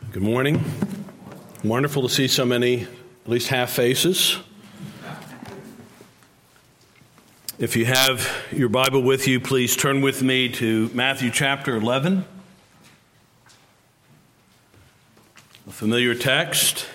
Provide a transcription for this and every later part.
Good morning. Wonderful to see so many, at least half faces. If you have your Bible with you, please turn with me to Matthew chapter 11. A familiar text.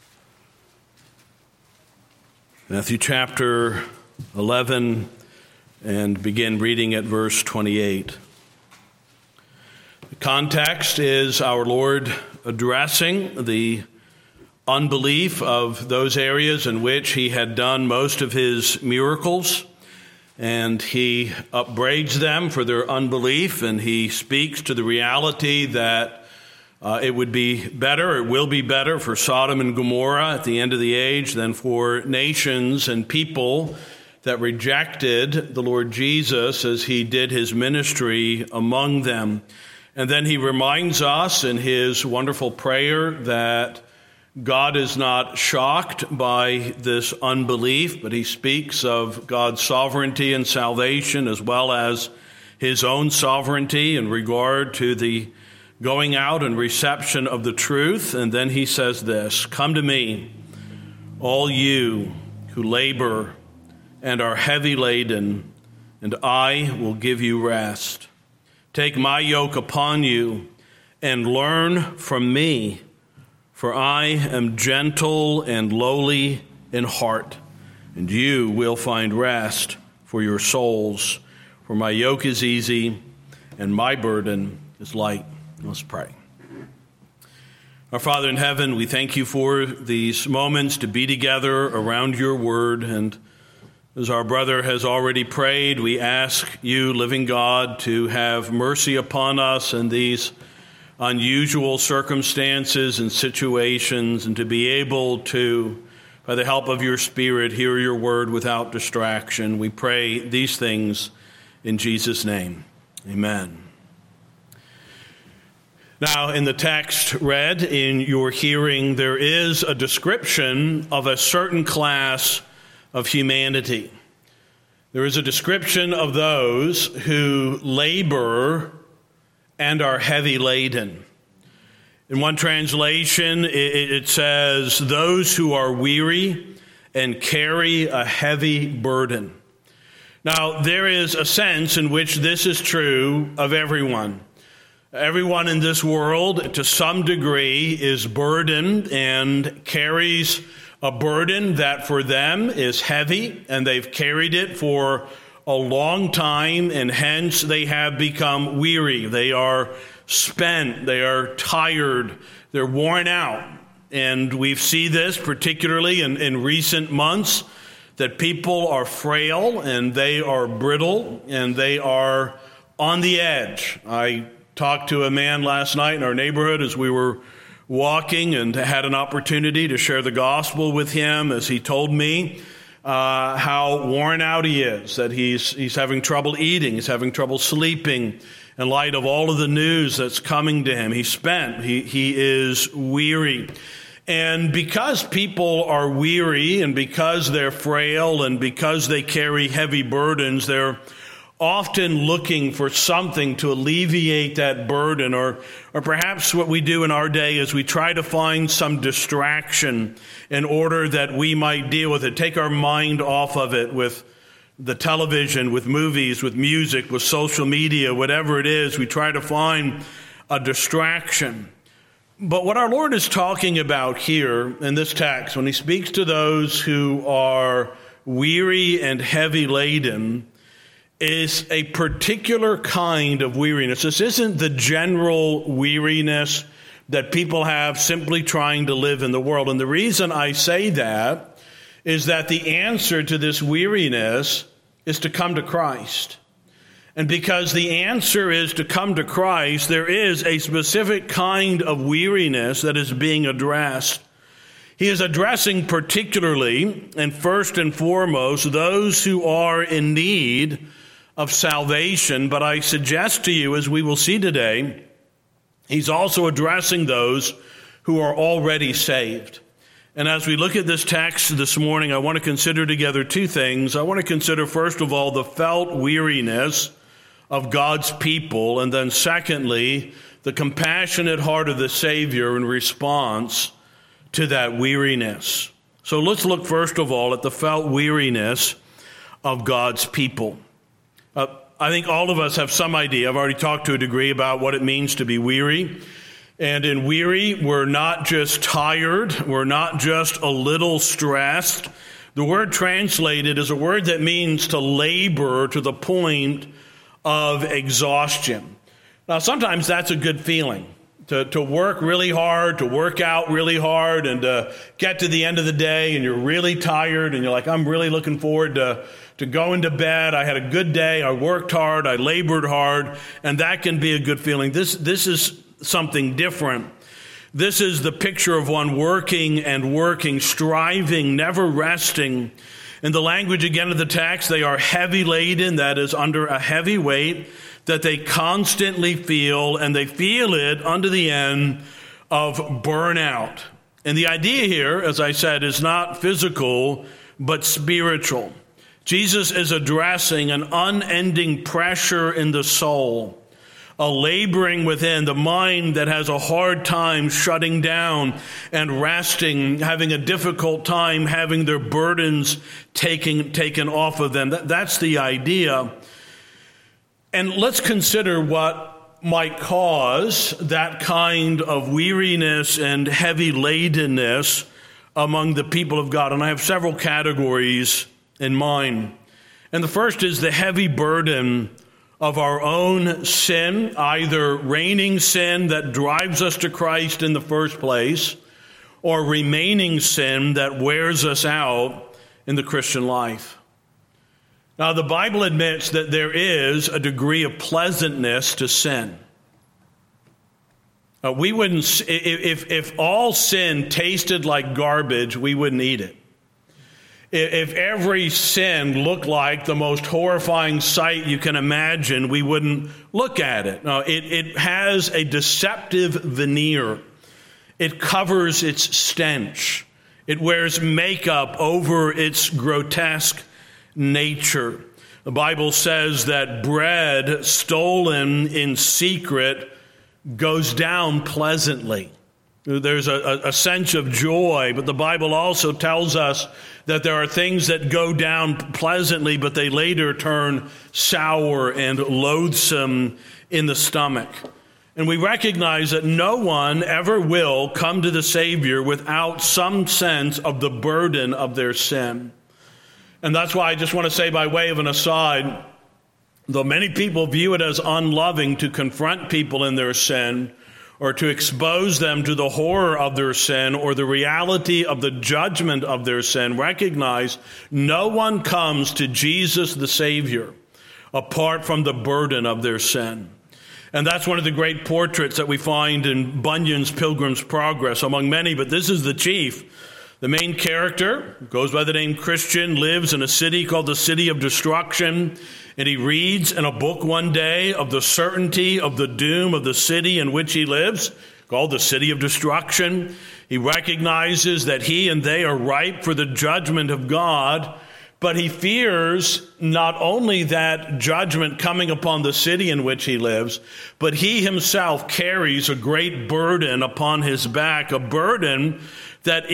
Matthew chapter 11, and begin reading at verse 28. The context is our Lord addressing the unbelief of those areas in which he had done most of his miracles, and he upbraids them for their unbelief, and he speaks to the reality that it would be better, it will be better for Sodom and Gomorrah at the end of the age than for nations and people that rejected the Lord Jesus as he did his ministry among them. And then he reminds us in his wonderful prayer that God is not shocked by this unbelief, but he speaks of God's sovereignty and salvation as well as his own sovereignty in regard to the going out and reception of the truth. And then he says this, "Come to me, all you who labor and are heavy laden, and I will give you rest. Take my yoke upon you and learn from me, for I am gentle and lowly in heart, and you will find rest for your souls. For my yoke is easy and my burden is light." Let's pray. Our Father in heaven, we thank you for these moments to be together around your word, and as our brother has already prayed, we ask you, living God, to have mercy upon us in these unusual circumstances and situations, and to be able to, by the help of your Spirit, hear your word without distraction. We pray these things in Jesus' name. Amen. Now, in the text read in your hearing, there is a description of a certain class of humanity. There is a description of those who labor and are heavy laden. In one translation, it says, "Those who are weary and carry a heavy burden." Now, there is a sense in which this is true of everyone. Everyone in this world, to some degree, is burdened and carries a burden that for them is heavy, and they've carried it for a long time, and hence they have become weary. They are spent, they are tired, they're worn out. And we see this particularly in recent months, that people are frail, and they are brittle, and they are on the edge. I talked to a man last night in our neighborhood as we were walking, and had an opportunity to share the gospel with him as he told me how worn out he is, that he's having trouble eating, he's having trouble sleeping in light of all of the news that's coming to him. He's spent, he is weary. And because people are weary, and because they're frail, and because they carry heavy burdens, they're often looking for something to alleviate that burden, or perhaps what we do in our day is we try to find some distraction in order that we might deal with it, take our mind off of it with the television, with movies, with music, with social media, whatever it is. We try to find a distraction. But what our Lord is talking about here in this text, when he speaks to those who are weary and heavy laden, is a particular kind of weariness. This isn't the general weariness that people have simply trying to live in the world. And the reason I say that is that the answer to this weariness is to come to Christ. And because the answer is to come to Christ, there is a specific kind of weariness that is being addressed. He is addressing particularly, and first and foremost, those who are in need of salvation. But I suggest to you, as we will see today, he's also addressing those who are already saved. And as we look at this text this morning, I want to consider together two things. I want to consider, first of all, the felt weariness of God's people, and then secondly, the compassionate heart of the Savior in response to that weariness. So let's look first of all at the felt weariness of God's people. I think all of us have some idea. I've already talked to a degree about what it means to be weary. And in weary, we're not just tired. We're not just a little stressed. The word translated is a word that means to labor to the point of exhaustion. Now, sometimes that's a good feeling, to work really hard, to work out really hard, and to get to the end of the day, and you're really tired, and you're like, I'm really looking forward to going to bed. I had a good day. I worked hard. I labored hard, and that can be a good feeling. This is something different. This is the picture of one working and working, striving, never resting. In the language again of the text, they are heavy laden, that is under a heavy weight that they constantly feel, and they feel it under the end of burnout. And the idea here, as I said, is not physical, but spiritual. Jesus is addressing an unending pressure in the soul, a laboring within, the mind that has a hard time shutting down and resting, having a difficult time having their burdens taken off of them. That's the idea. And let's consider what might cause that kind of weariness and heavy ladenness among the people of God. And I have several categories in mind. And the first is the heavy burden of our own sin, either reigning sin that drives us to Christ in the first place, or remaining sin that wears us out in the Christian life. Now, the Bible admits that there is a degree of pleasantness to sin. We wouldn't, if all sin tasted like garbage, we wouldn't eat it. If every sin looked like the most horrifying sight you can imagine, we wouldn't look at it. No, it has a deceptive veneer. It covers its stench. It wears makeup over its grotesque nature. The Bible says that bread stolen in secret goes down pleasantly. There's a sense of joy, but the Bible also tells us that there are things that go down pleasantly, but they later turn sour and loathsome in the stomach. And we recognize that no one ever will come to the Savior without some sense of the burden of their sin. And that's why I just want to say, by way of an aside, though many people view it as unloving to confront people in their sin, or to expose them to the horror of their sin or the reality of the judgment of their sin, recognize no one comes to Jesus the Savior apart from the burden of their sin. And that's one of the great portraits that we find in Bunyan's Pilgrim's Progress, among many, but this is the chief. The main character goes by the name Christian, lives in a city called the City of Destruction, and he reads in a book one day of the certainty of the doom of the city in which he lives, called the City of Destruction. He recognizes that he and they are ripe for the judgment of God, but he fears not only that judgment coming upon the city in which he lives, but he himself carries a great burden upon his back, a burden that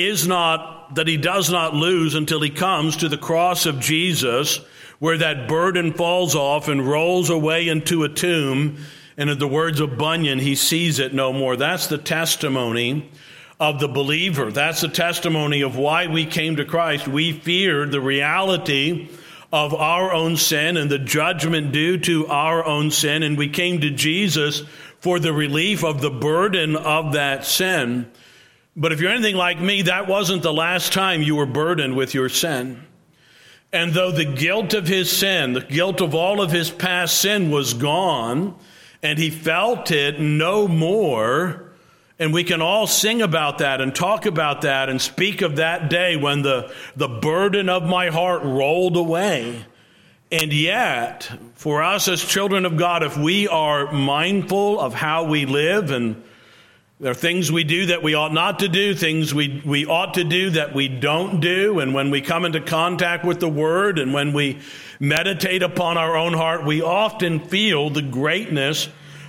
he does not lose until he comes to the cross of Jesus, where that burden falls off and rolls away into a tomb. And in the words of Bunyan, he sees it no more. That's the testimony of the believer. That's the testimony of why we came to Christ. We feared the reality of our own sin and the judgment due to our own sin, and we came to Jesus for the relief of the burden of that sin. But if you're anything like me, that wasn't the last time you were burdened with your sin. And though the guilt of his sin, the guilt of all of his past sin was gone, and he felt it no more, and we can all sing about that and talk about that and speak of that day when the burden of my heart rolled away. And yet, for us as children of God, if we are mindful of how we live, and there are things we do that we ought not to do, things we ought to do that we don't do. And when we come into contact with the Word and when we meditate upon our own heart, we often feel the greatness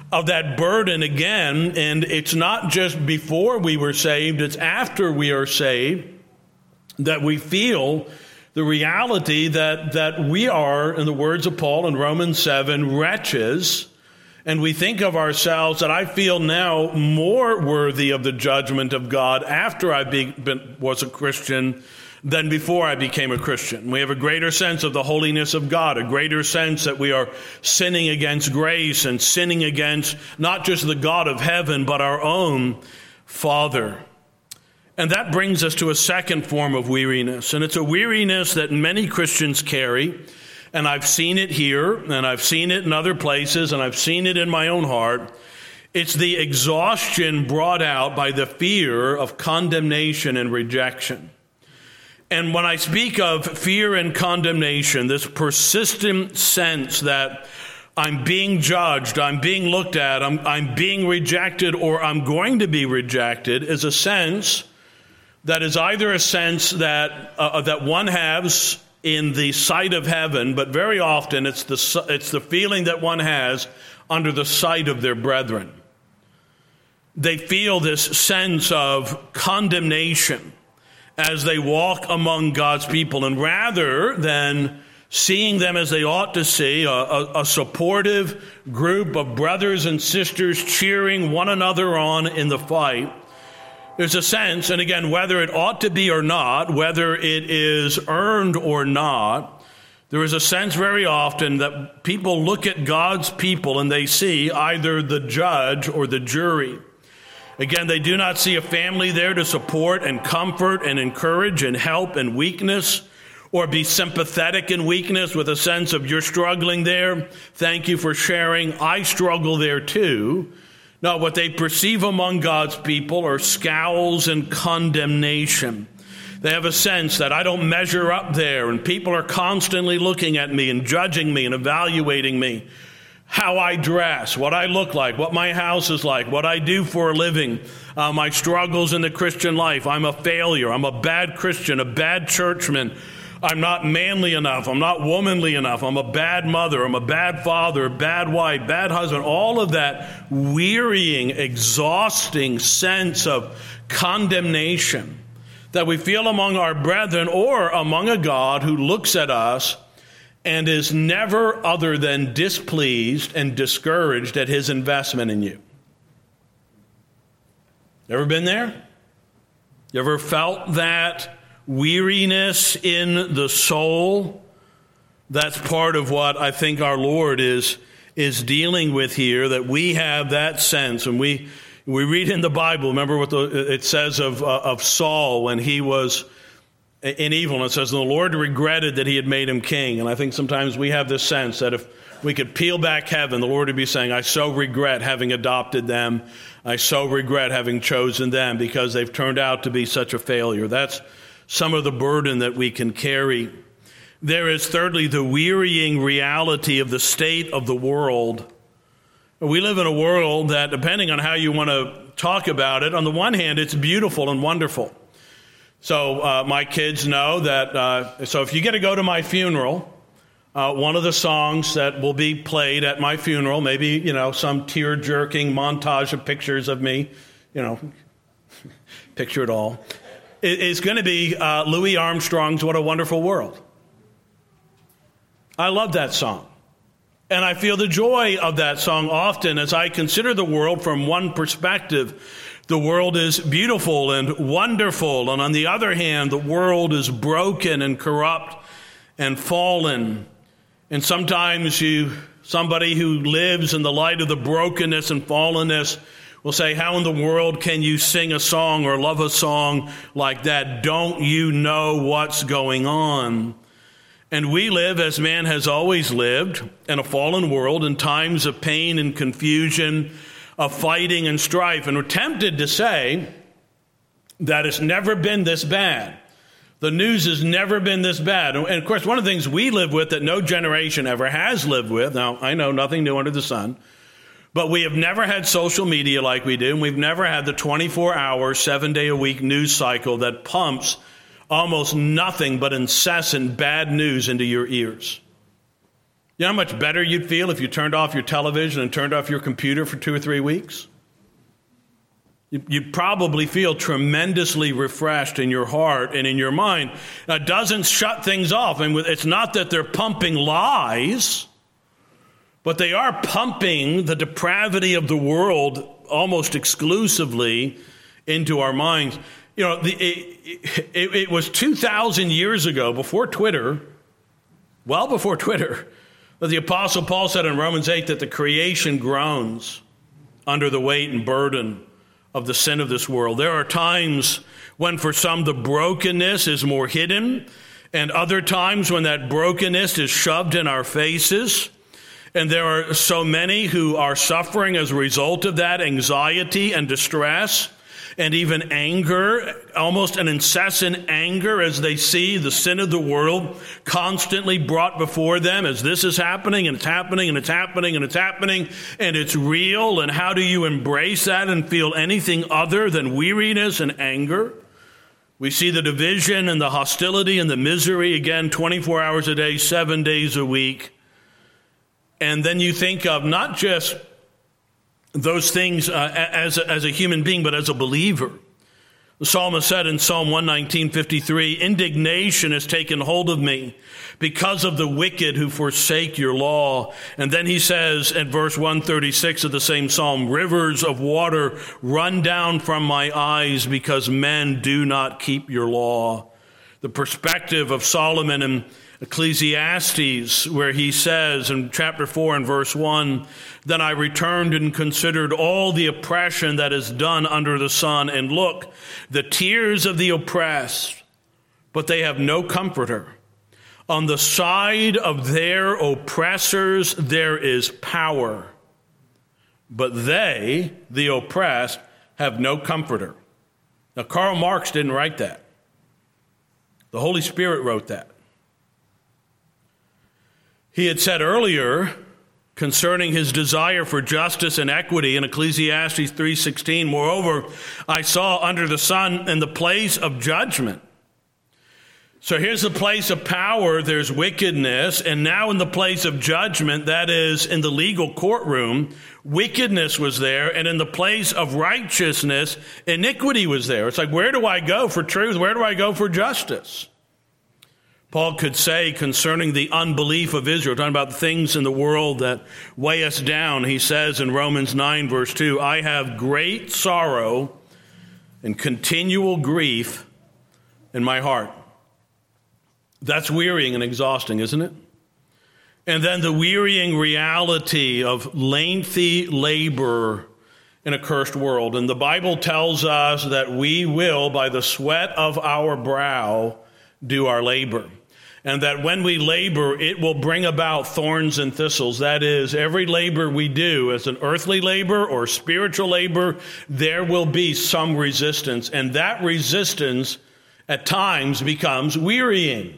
of that burden again. And it's not just before we were saved, it's after we are saved that we feel the reality that we are, in the words of Paul in Romans 7, wretches. And we think of ourselves that I feel now more worthy of the judgment of God after I was a Christian than before I became a Christian. We have a greater sense of the holiness of God, a greater sense that we are sinning against grace and sinning against not just the God of heaven, but our own Father. And that brings us to a second form of weariness. And it's a weariness that many Christians carry. And I've seen it here, and I've seen it in other places, and I've seen it in my own heart. It's the exhaustion brought out by the fear of condemnation and rejection. And when I speak of fear and condemnation, this persistent sense that I'm being judged, I'm being looked at, I'm being rejected, or I'm going to be rejected, is a sense that is either a sense that one has in the sight of heaven, but very often it's the feeling that one has under the sight of their brethren. They feel this sense of condemnation as they walk among God's people, and rather than seeing them as they ought to see, a supportive group of brothers and sisters cheering one another on in the fight, there's a sense, and again, whether it ought to be or not, whether it is earned or not, there is a sense very often that people look at God's people and they see either the judge or the jury. Again, they do not see a family there to support and comfort and encourage and help in weakness, or be sympathetic in weakness with a sense of you're struggling there. Thank you for sharing. I struggle there too. No, what they perceive among God's people are scowls and condemnation. They have a sense that I don't measure up there, and people are constantly looking at me and judging me and evaluating me. How I dress, what I look like, what my house is like, what I do for a living, my struggles in the Christian life. I'm a failure. I'm a bad Christian, a bad churchman. I'm not manly enough. I'm not womanly enough. I'm a bad mother. I'm a bad father, bad wife, bad husband. All of that wearying, exhausting sense of condemnation that we feel among our brethren or among a God who looks at us and is never other than displeased and discouraged at his investment in you. Ever been there? You ever felt that weariness in the soul? That's part of what I think our Lord is dealing with here, that we have that sense. And we read in the Bible, remember what it says of Saul when he was in evil. And it says, the Lord regretted that he had made him king. And I think sometimes we have this sense that if we could peel back heaven, the Lord would be saying, I so regret having adopted them. I so regret having chosen them because they've turned out to be such a failure. That's some of the burden that we can carry. There is, thirdly, the wearying reality of the state of the world. We live in a world that, depending on how you want to talk about it, on the one hand, it's beautiful and wonderful. So my kids know that, so if you get to go to my funeral, one of the songs that will be played at my funeral, maybe, some tear-jerking montage of pictures of me, picture it all, is going to be Louis Armstrong's What a Wonderful World. I love that song. And I feel the joy of that song often as I consider the world from one perspective. The world is beautiful and wonderful, and on the other hand, the world is broken and corrupt and fallen. And sometimes somebody who lives in the light of the brokenness and fallenness will say, how in the world can you sing a song or love a song like that? Don't you know what's going on? And we live, as man has always lived, in a fallen world, in times of pain and confusion, of fighting and strife. And we're tempted to say that it's never been this bad. The news has never been this bad. And of course, one of the things we live with that no generation ever has lived with, now I know nothing new under the sun, but we have never had social media like we do, and we've never had the 24-hour, 7-day-a-week news cycle that pumps almost nothing but incessant bad news into your ears. You know how much better you'd feel if you turned off your television and turned off your computer for 2 or 3 weeks? You'd probably feel tremendously refreshed in your heart and in your mind. Now, it doesn't shut things off. And it's not that they're pumping lies, but they are pumping the depravity of the world almost exclusively into our minds. You know, it was 2,000 years ago, before Twitter, well before Twitter, that the Apostle Paul said in Romans 8 that the creation groans under the weight and burden of the sin of this world. There are times when for some the brokenness is more hidden, and other times when that brokenness is shoved in our faces. And there are so many who are suffering as a result of that anxiety and distress and even anger, almost an incessant anger as they see the sin of the world constantly brought before them as this is happening and it's happening and it's happening and it's happening and it's real. And how do you embrace that and feel anything other than weariness and anger? We see the division and the hostility and the misery, again, 24 hours a day, 7 days a week. And then you think of not just those things as a human being, but as a believer. The psalmist said in Psalm 119:53, "Indignation has taken hold of me because of the wicked who forsake your law." And then he says in verse 136 of the same psalm, "Rivers of water run down from my eyes because men do not keep your law." The perspective of Solomon in Ecclesiastes, where he says in chapter 4 and verse 1, "Then I returned and considered all the oppression that is done under the sun, and look, the tears of the oppressed, but they have no comforter. On the side of their oppressors there is power, but they, the oppressed, have no comforter." Now, Karl Marx didn't write that. The Holy Spirit wrote that. He had said earlier concerning his desire for justice and equity in Ecclesiastes 3:16, "Moreover, I saw under the sun in the place of judgment." So here's the place of power, there's wickedness, and now in the place of judgment, that is in the legal courtroom, wickedness was there, and in the place of righteousness, iniquity was there. It's like, where do I go for truth? Where do I go for justice? Paul could say concerning the unbelief of Israel, talking about the things in the world that weigh us down, he says in Romans 9, verse 2, "I have great sorrow and continual grief in my heart." That's wearying and exhausting, isn't it? And then the wearying reality of lengthy labor in a cursed world. And the Bible tells us that we will, by the sweat of our brow, do our labor. And that when we labor, it will bring about thorns and thistles. That is, every labor we do, as an earthly labor or spiritual labor, there will be some resistance. And that resistance at times becomes wearying.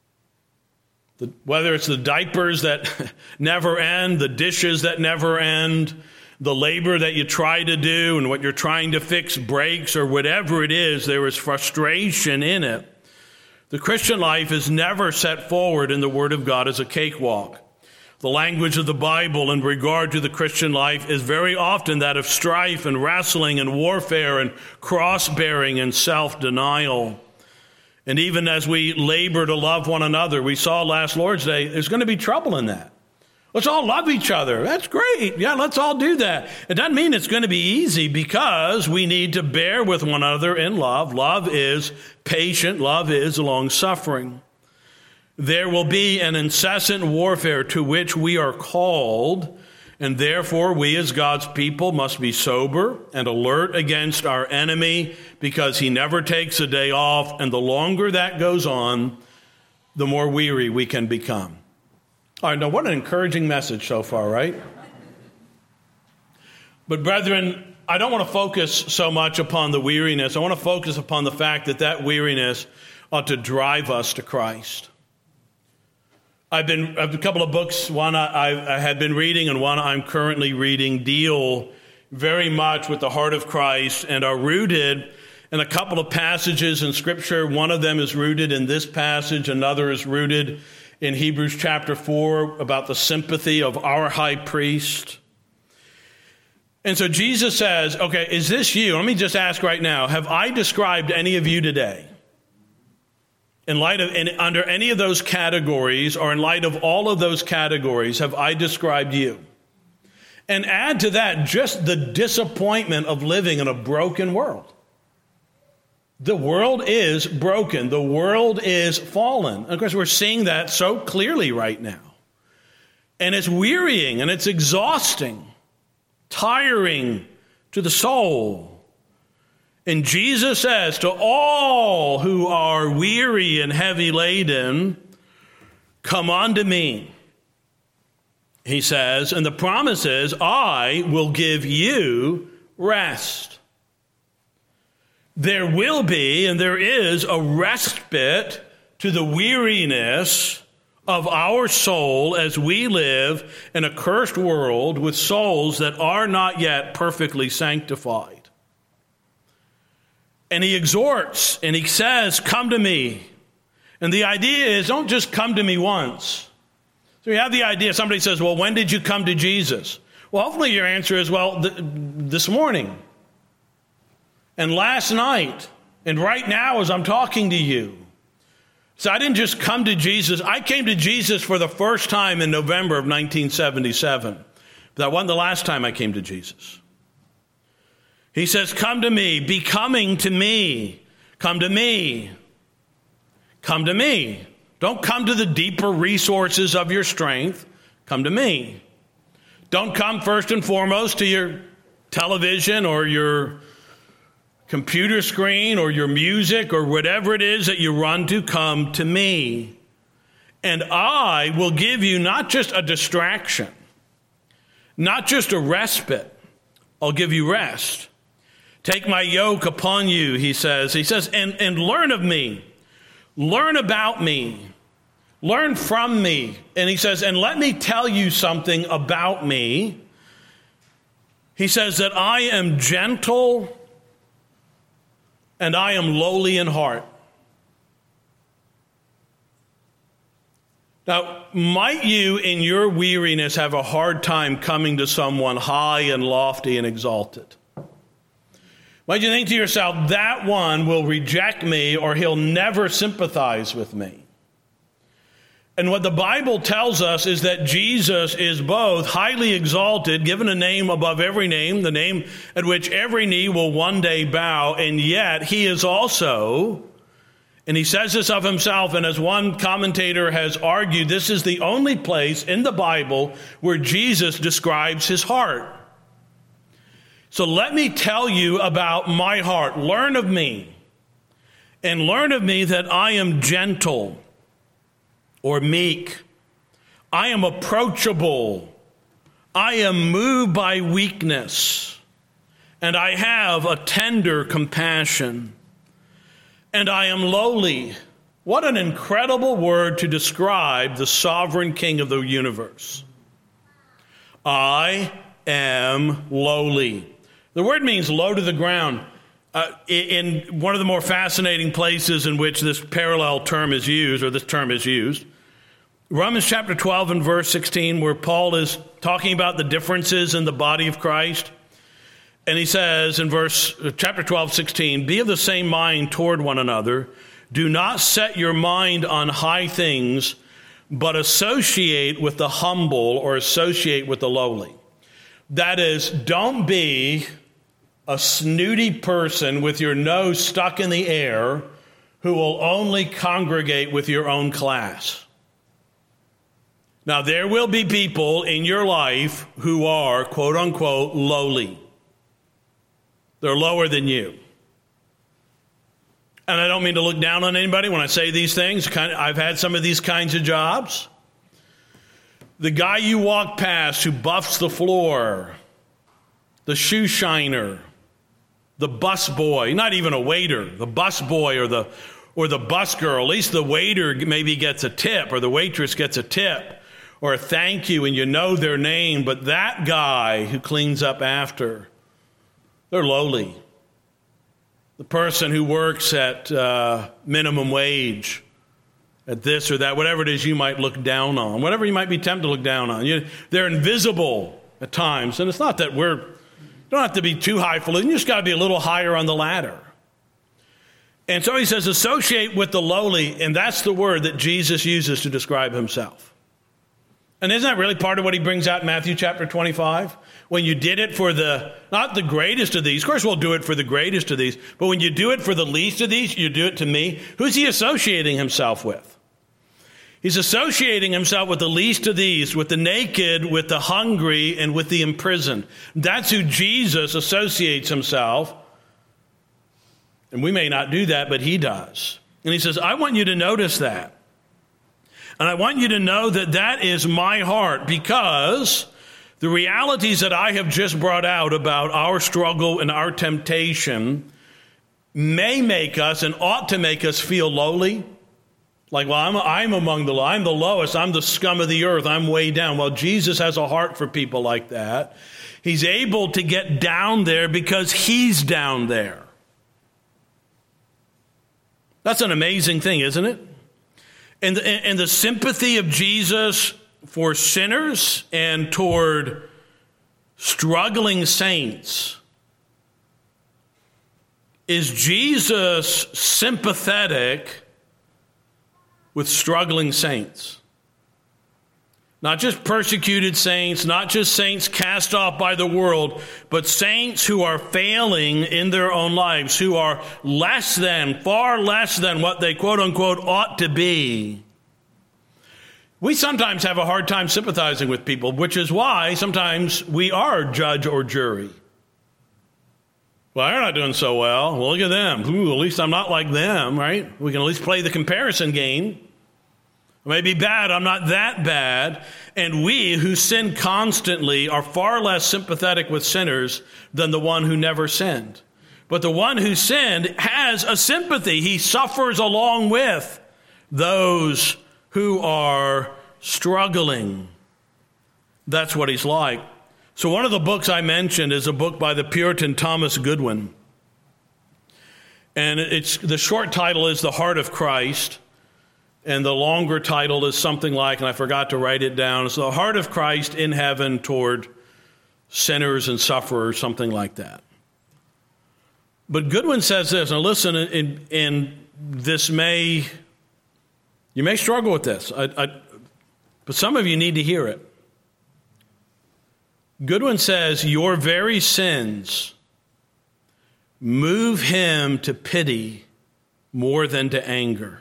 Whether it's the diapers that never end, the dishes that never end, the labor that you try to do and what you're trying to fix breaks or whatever it is, there is frustration in it. The Christian life is never set forward in the Word of God as a cakewalk. The language of the Bible in regard to the Christian life is very often that of strife and wrestling and warfare and cross-bearing and self-denial. And even as we labor to love one another, we saw last Lord's Day, there's going to be trouble in that. Let's all love each other. That's great. Yeah, let's all do that. It doesn't mean it's going to be easy because we need to bear with one another in love. Love is patient. Love is long-suffering. There will be an incessant warfare to which we are called, and therefore we as God's people must be sober and alert against our enemy because he never takes a day off, and the longer that goes on, the more weary we can become. All right, now what an encouraging message so far, right? But brethren, I don't want to focus so much upon the weariness. I want to focus upon the fact that that weariness ought to drive us to Christ. I have a couple of books, one I had been reading and one I'm currently reading, deal very much with the heart of Christ and are rooted in a couple of passages in Scripture. One of them is rooted in this passage, another is rooted in Hebrews chapter 4 about the sympathy of our high priest. And so Jesus says, okay, is this you? Let me just ask right now, have I described any of you today? In light of, under any of those categories, or in light of all of those categories, have I described you? And add to that just the disappointment of living in a broken world. The world is broken. The world is fallen. Of course, we're seeing that so clearly right now. And it's wearying and it's exhausting, tiring to the soul. And Jesus says to all who are weary and heavy laden, come unto me. He says, and the promise is, I will give you rest. There will be, and there is, a respite to the weariness of our soul as we live in a cursed world with souls that are not yet perfectly sanctified. And he exhorts, and he says, come to me. And the idea is, don't just come to me once. So you have the idea, somebody says, well, when did you come to Jesus? Well, hopefully your answer is, well, this morning. And last night. And right now as I'm talking to you. So I didn't just come to Jesus. I came to Jesus for the first time in November of 1977. But that wasn't the last time I came to Jesus. He says, come to me, be coming to me. Come to me. Come to me. Don't come to the deeper resources of your strength. Come to me. Don't come first and foremost to your television or your computer screen or your music or whatever it is that you run to. Come to me. And I will give you not just a distraction, not just a respite. I'll give you rest. Take my yoke upon you, he says. He says, and learn of me. Learn about me. Learn from me. And he says, and let me tell you something about me. He says that I am gentle and I am lowly in heart. Now, might you in your weariness have a hard time coming to someone high and lofty and exalted? Might you think to yourself, that one will reject me or he'll never sympathize with me? And what the Bible tells us is that Jesus is both highly exalted, given a name above every name, the name at which every knee will one day bow, and yet he is also, and he says this of himself, and as one commentator has argued, this is the only place in the Bible where Jesus describes his heart. So let me tell you about my heart. Learn of me. And learn of me that I am gentle or meek. I am approachable. I am moved by weakness. And I have a tender compassion. And I am lowly. What an incredible word to describe the sovereign King of the universe. I am lowly. The word means low to the ground. In one of the more fascinating places in which this parallel term is used, or this term is used, Romans chapter 12 and verse 16, where Paul is talking about the differences in the body of Christ. And he says in chapter 12, 16, be of the same mind toward one another. Do not set your mind on high things, but associate with the humble or associate with the lowly. That is, don't be a snooty person with your nose stuck in the air who will only congregate with your own class. Now, there will be people in your life who are, quote unquote, lowly. They're lower than you. And I don't mean to look down on anybody when I say these things. I've had some of these kinds of jobs. The guy you walk past who buffs the floor, the shoe shiner, the bus boy, not even a waiter, the bus boy or the bus girl. At least the waiter maybe gets a tip, or the waitress gets a tip or a thank you, and you know their name. But that guy who cleans up after, they're lowly. The person who works at minimum wage at this or that, whatever it is you might look down on, whatever you might be tempted to look down on. They're invisible at times. And it's not that you don't have to be too highfalutin. You just got to be a little higher on the ladder. And so he says, associate with the lowly, and that's the word that Jesus uses to describe himself. And isn't that really part of what he brings out in Matthew chapter 25? When you did it for not the greatest of these, of course we'll do it for the greatest of these, but when you do it for the least of these, you do it to me. Who's he associating himself with? He's associating himself with the least of these, with the naked, with the hungry, and with the imprisoned. That's who Jesus associates himself. And we may not do that, but he does. And he says, I want you to notice that. And I want you to know that that is my heart, because the realities that I have just brought out about our struggle and our temptation may make us and ought to make us feel lowly. Like, well, I'm among the low. I'm the lowest. I'm the scum of the earth. I'm way down. Well, Jesus has a heart for people like that. He's able to get down there because he's down there. That's an amazing thing, isn't it? And the sympathy of Jesus for sinners and toward struggling saints. Is Jesus sympathetic with struggling saints? Not just persecuted saints, not just saints cast off by the world, but saints who are failing in their own lives, who are far less than what they quote unquote ought to be. We sometimes have a hard time sympathizing with people, which is why sometimes we are judge or jury. Well, they're not doing so well. Well, look at them. Ooh, at least I'm not like them, right? We can at least play the comparison game. I may be bad, I'm not that bad. And we who sin constantly are far less sympathetic with sinners than the one who never sinned. But the one who sinned has a sympathy. He suffers along with those who are struggling. That's what he's like. So one of the books I mentioned is a book by the Puritan Thomas Goodwin. And the short title is The Heart of Christ. And the longer title is something like, and I forgot to write it down, it's The Heart of Christ in Heaven Toward Sinners and Sufferers, something like that. But Goodwin says this, and listen, and this you may struggle with this, but some of you need to hear it. Goodwin says, your very sins move him to pity more than to anger.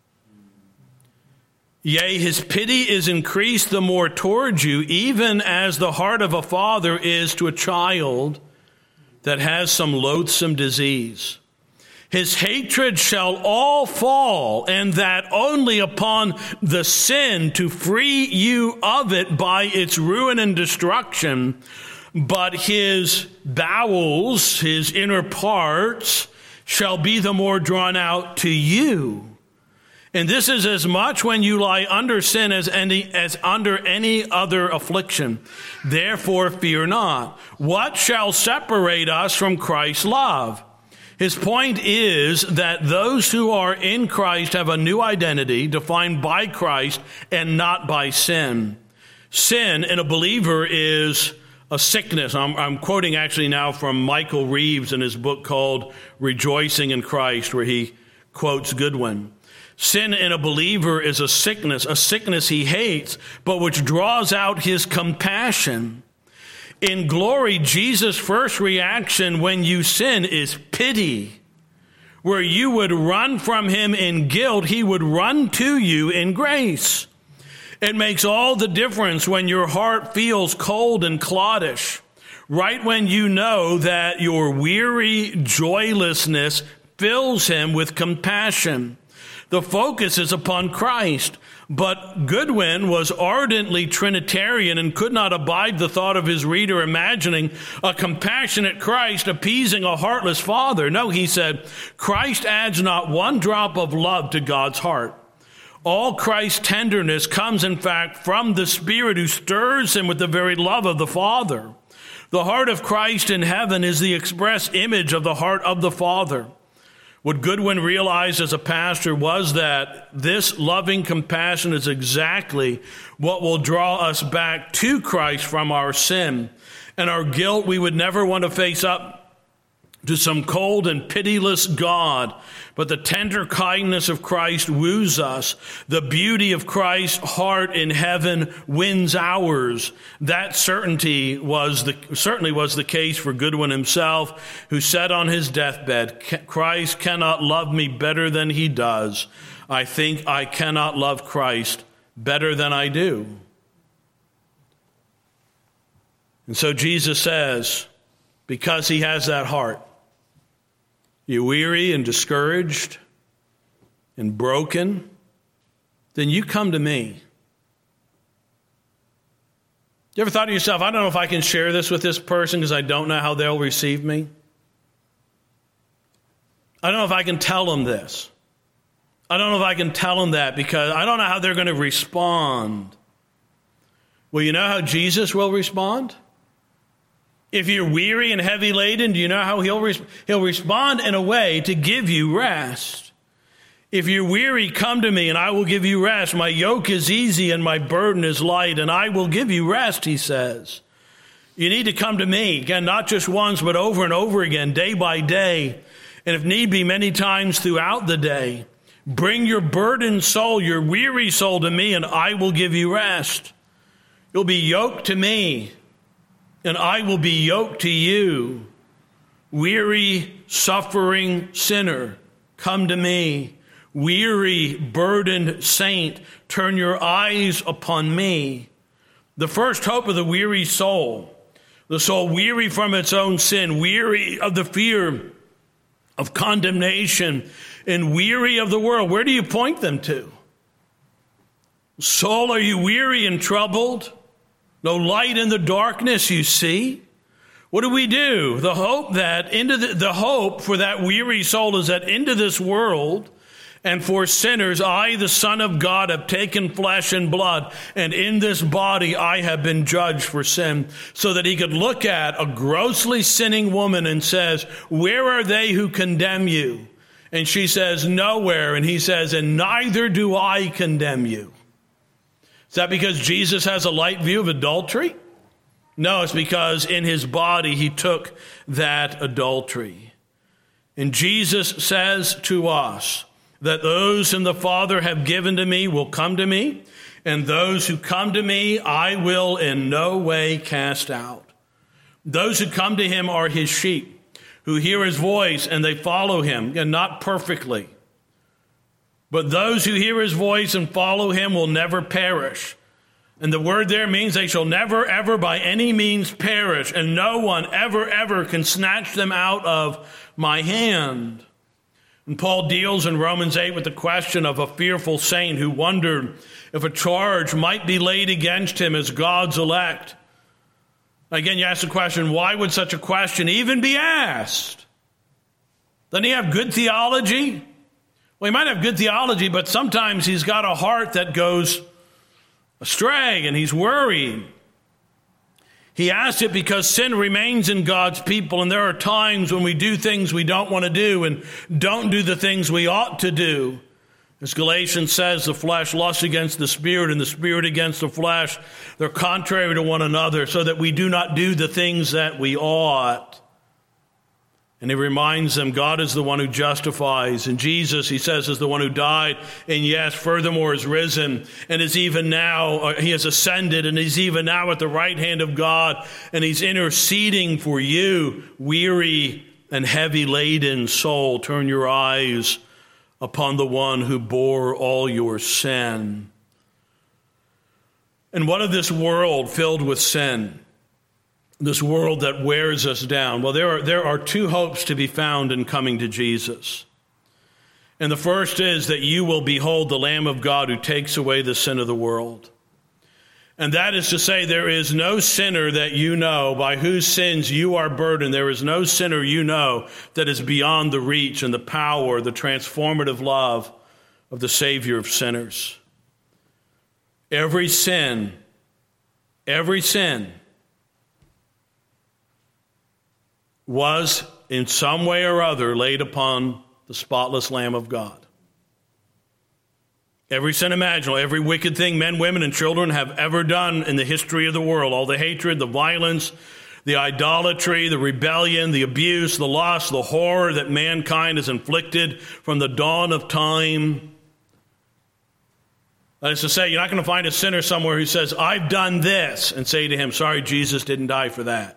Yea, his pity is increased the more towards you, even as the heart of a father is to a child that has some loathsome disease. His hatred shall all fall, and that only upon the sin to free you of it by its ruin and destruction. But his bowels, his inner parts, shall be the more drawn out to you. And this is as much when you lie under sin as under any other affliction. Therefore fear not. What shall separate us from Christ's love? His point is that those who are in Christ have a new identity defined by Christ and not by sin. Sin in a believer is a sickness. I'm quoting actually now from Michael Reeves in his book called Rejoicing in Christ, where he quotes Goodwin. Sin in a believer is a sickness he hates, but which draws out his compassion. In glory, Jesus' first reaction when you sin is pity. Where you would run from him in guilt, he would run to you in grace. It makes all the difference when your heart feels cold and cloddish, right when you know that your weary joylessness fills him with compassion. The focus is upon Christ. But Goodwin was ardently Trinitarian and could not abide the thought of his reader imagining a compassionate Christ appeasing a heartless Father. No, he said, Christ adds not one drop of love to God's heart. All Christ's tenderness comes, in fact, from the Spirit who stirs him with the very love of the Father. The heart of Christ in heaven is the express image of the heart of the Father. What Goodwin realized as a pastor was that this loving compassion is exactly what will draw us back to Christ from our sin and our guilt. We would never want to face up to some cold and pitiless God, but the tender kindness of Christ woos us. The beauty of Christ's heart in heaven wins ours. That certainly was the case for Goodwin himself, who said on his deathbed, "Christ cannot love me better than he does. I think I cannot love Christ better than I do." And so Jesus says, because he has that heart, you're weary and discouraged and broken, then you come to me. You ever thought to yourself, I don't know if I can share this with this person because I don't know how they'll receive me? I don't know if I can tell them this. I don't know if I can tell them that because I don't know how they're going to respond. Well, you know how Jesus will respond? If you're weary and heavy laden, do you know how he'll respond in a way to give you rest? If you're weary, come to me and I will give you rest. My yoke is easy and my burden is light, and I will give you rest, he says. You need to come to me, again, not just once, but over and over again, day by day, and if need be, many times throughout the day. Bring your burdened soul, your weary soul to me, and I will give you rest. You'll be yoked to me, and I will be yoked to you. Weary, suffering sinner, come to me. Weary, burdened saint, turn your eyes upon me. The first hope of the weary soul, the soul weary from its own sin, weary of the fear of condemnation, and weary of the world. Where do you point them to? Soul, are you weary and troubled? No light in the darkness you see? What do we do? The hope for that weary soul is that into this world and for sinners, I, the Son of God, have taken flesh and blood, and in this body I have been judged for sin, so that he could look at a grossly sinning woman and says, where are they who condemn you? And she says, nowhere. And he says, and neither do I condemn you. Is that because Jesus has a light view of adultery? No, it's because in his body he took that adultery. And Jesus says to us that those whom the Father have given to me will come to me, and those who come to me I will in no way cast out. Those who come to him are his sheep, who hear his voice and they follow him, and not perfectly. But those who hear his voice and follow him will never perish. And the word there means they shall never, ever by any means perish, and no one ever, ever can snatch them out of my hand. And Paul deals in Romans 8 with the question of a fearful saint who wondered if a charge might be laid against him as God's elect. Again, you ask the question, why would such a question even be asked? Doesn't he have good theology? Well, he might have good theology, but sometimes he's got a heart that goes astray and he's worried. He asked it because sin remains in God's people, and there are times when we do things we don't want to do and don't do the things we ought to do. As Galatians says, the flesh lusts against the spirit and the spirit against the flesh. They're contrary to one another, so that we do not do the things that we ought. And he reminds them God is the one who justifies. And Jesus, he says, is the one who died. And yes, furthermore, is risen. And is even now, he has ascended. And he's even now at the right hand of God. And he's interceding for you, weary and heavy laden soul. Turn your eyes upon the one who bore all your sin. And what of this world filled with sin? This world that wears us down. Well, there are two hopes to be found in coming to Jesus. And the first is that you will behold the Lamb of God who takes away the sin of the world. And that is to say, there is no sinner that you know by whose sins you are burdened. There is no sinner you know that is beyond the reach and the power, the transformative love of the Savior of sinners. Every sin was in some way or other laid upon the spotless Lamb of God. Every sin imaginable, every wicked thing men, women, and children have ever done in the history of the world, all the hatred, the violence, the idolatry, the rebellion, the abuse, the lust, the horror that mankind has inflicted from the dawn of time. That is to say, you're not going to find a sinner somewhere who says, I've done this, and say to him, sorry, Jesus didn't die for that.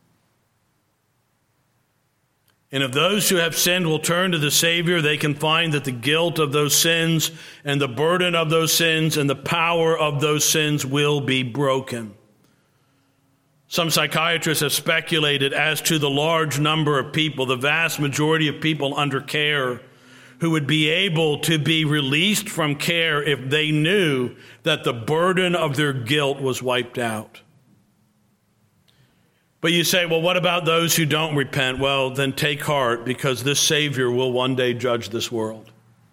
And if those who have sinned will turn to the Savior, they can find that the guilt of those sins and the burden of those sins and the power of those sins will be broken. Some psychiatrists have speculated as to the large number of people, the vast majority of people under care, who would be able to be released from care if they knew that the burden of their guilt was wiped out. But you say, well, what about those who don't repent? Well, then take heart, because this Savior will one day judge this world.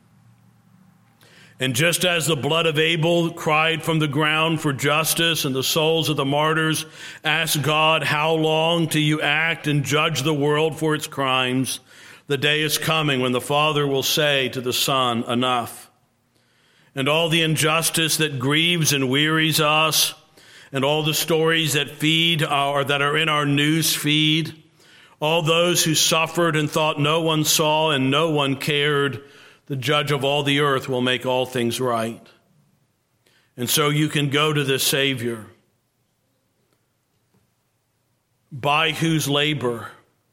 And just as the blood of Abel cried from the ground for justice, and the souls of the martyrs asked God, how long till you act and judge the world for its crimes? The day is coming when the Father will say to the Son, enough. And all the injustice that grieves and wearies us, and all the stories that that are in our news feed, all those who suffered and thought no one saw and no one cared, the judge of all the earth will make all things right. And so you can go to this Savior, by whose labor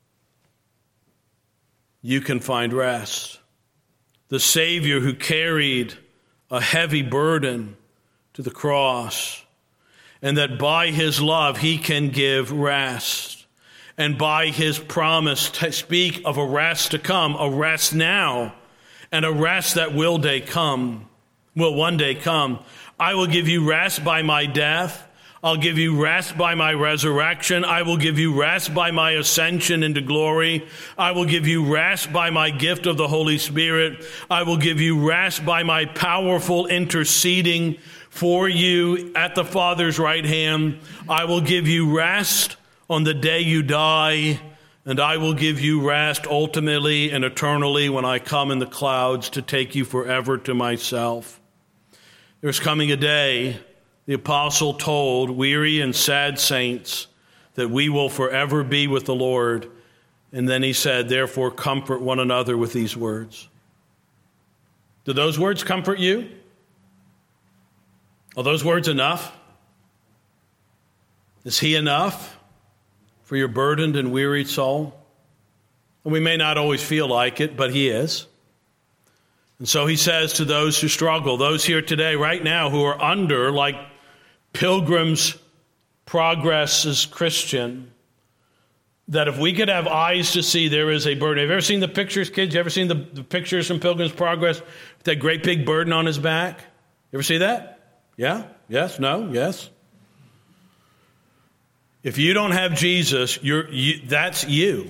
you can find rest. The Savior who carried a heavy burden to the cross, and that by his love he can give rest. And by his promise to speak of a rest to come, a rest now, and a rest that will one day come. I will give you rest by my death. I'll give you rest by my resurrection. I will give you rest by my ascension into glory. I will give you rest by my gift of the Holy Spirit. I will give you rest by my powerful interceding for you at the Father's right hand. I will give you rest on the day you die, and I will give you rest ultimately and eternally when I come in the clouds to take you forever to myself. There's coming a day, the apostle told weary and sad saints, that we will forever be with the Lord. And then he said, therefore, comfort one another with these words. Do those words comfort you? Are those words enough? Is he enough for your burdened and wearied soul? And we may not always feel like it, but he is. And so he says to those who struggle, those here today, right now, who are under, like Pilgrim's Progress as Christian, that if we could have eyes to see there is a burden. Have you ever seen the pictures, kids? You ever seen the pictures from Pilgrim's Progress with that great big burden on his back? You ever see that? Yeah? Yes? No? Yes? If you don't have Jesus, that's you.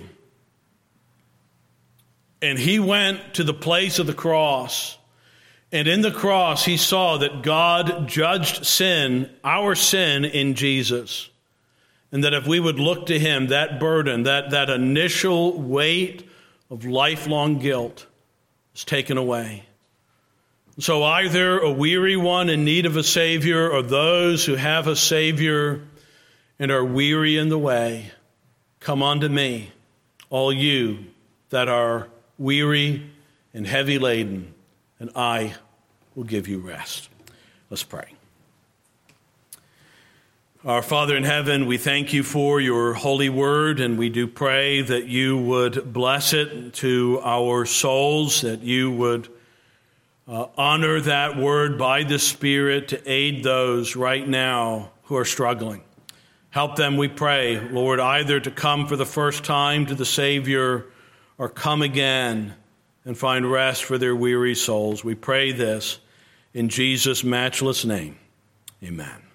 And he went to the place of the cross. And in the cross, he saw that God judged sin, our sin, in Jesus. And that if we would look to him, that burden, that initial weight of lifelong guilt is taken away. So either a weary one in need of a Savior, or those who have a Savior and are weary in the way, come unto me, all you that are weary and heavy laden, and I will give you rest. Let's pray. Our Father in heaven, we thank you for your holy word, and we do pray that you would bless it to our souls, that you would honor that word by the Spirit to aid those right now who are struggling. Help them, we pray, Lord, either to come for the first time to the Savior or come again and find rest for their weary souls. We pray this in Jesus' matchless name. Amen.